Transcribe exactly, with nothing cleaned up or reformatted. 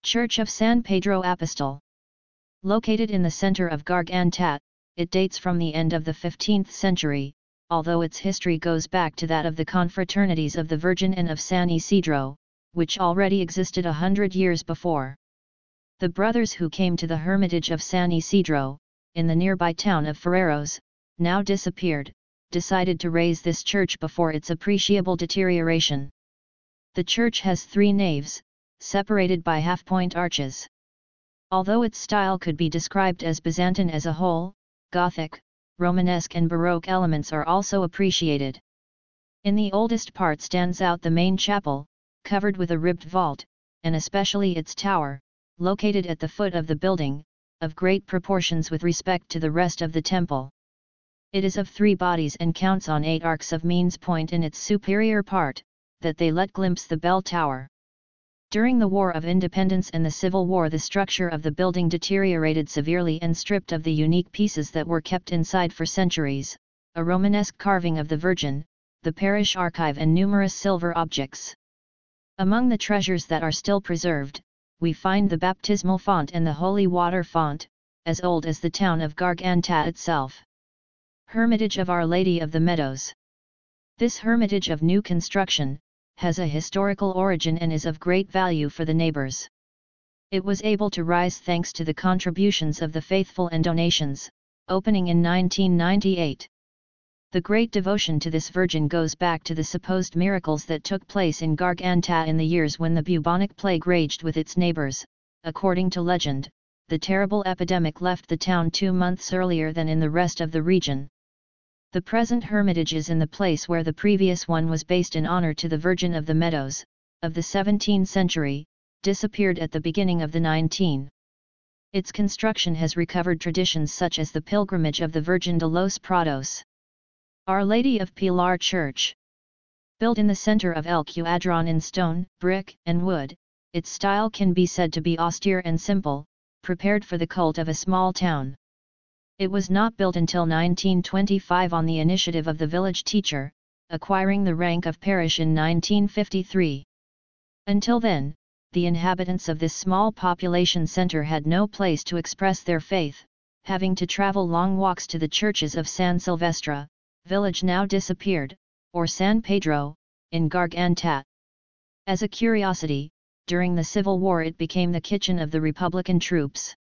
Church of San Pedro Apostol. Located in the center of Gargantat, it dates from the end of the fifteenth century, although its history goes back to that of the confraternities of the Virgin and of San Isidro, which already existed a hundred years before. The brothers who came to the hermitage of San Isidro, in the nearby town of Ferreros, now disappeared, decided to raise this church before its appreciable deterioration. The church has three naves, separated by half-point arches. Although its style could be described as Byzantine as a whole, Gothic, Romanesque and Baroque elements are also appreciated. In the oldest part stands out the main chapel, covered with a ribbed vault, and especially its tower, located at the foot of the building, of great proportions with respect to the rest of the temple. It is of three bodies and counts on eight arcs of means point in its superior part, that they let glimpse the bell tower. During the War of Independence and the Civil War the structure of the building deteriorated severely and stripped of the unique pieces that were kept inside for centuries, a Romanesque carving of the Virgin, the parish archive and numerous silver objects. Among the treasures that are still preserved, we find the baptismal font and the holy water font, as old as the town of Gargantat itself. Hermitage of Our Lady of the Meadows. This hermitage of new construction, has a historical origin and is of great value for the neighbors. It was able to rise thanks to the contributions of the faithful and donations, opening in nineteen ninety-eight. The great devotion to this Virgin goes back to the supposed miracles that took place in Gargantat in the years when the bubonic plague raged with its neighbors. According to legend, the terrible epidemic left the town two months earlier than in the rest of the region. The present hermitage is in the place where the previous one was based in honor to the Virgin of the Meadows, of the seventeenth century, disappeared at the beginning of the nineteenth. Its construction has recovered traditions such as the pilgrimage of the Virgin de los Prados. Our Lady of Pilar Church. Built in the center of El Cuadrón in stone, brick, and wood, its style can be said to be austere and simple, prepared for the cult of a small town. It was not built until nineteen twenty-five on the initiative of the village teacher, acquiring the rank of parish in nineteen fifty-three. Until then, the inhabitants of this small population center had no place to express their faith, having to travel long walks to the churches of San Silvestre, village now disappeared, or San Pedro, in Gargantat. As a curiosity, during the Civil War it became the kitchen of the Republican troops.